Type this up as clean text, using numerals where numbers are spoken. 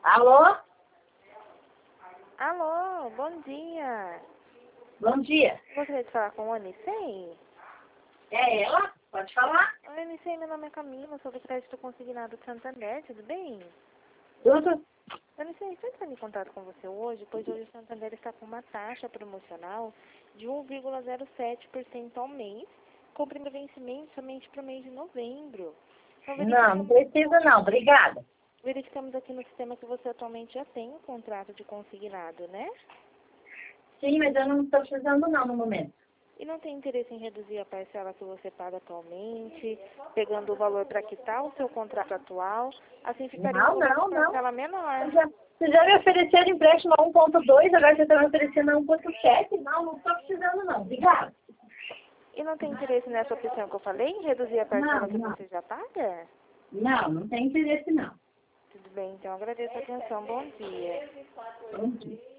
Alô? Alô, bom dia. Bom dia. Gostaria de falar com o Anicei? É ela? Pode falar? Oi, Anicei, meu nome é Camila, sou do crédito consignado do Santander, tudo bem? Tudo? Anicei, estou entrando em contato com você hoje, pois hoje o Santander está com uma taxa promocional de 1,07% ao mês, cobrindo vencimento somente para o mês de novembro. Então, Não precisa não, obrigada. verificamos aqui no sistema que você atualmente já tem um contrato de consignado, né? Sim, mas eu não estou precisando não no momento. E não tem interesse em reduzir a parcela que você paga atualmente, pegando o valor para quitar o seu contrato atual, assim ficaria uma parcela menor. Você já me ofereceram empréstimo a 1,2, agora você está me oferecendo a 1,7? Não estou precisando não, obrigada. E não tem interesse nessa opção que eu falei, em reduzir a parcela que você já paga? Não tem interesse não. Tudo bem, então agradeço a atenção. Bom dia. Bom dia.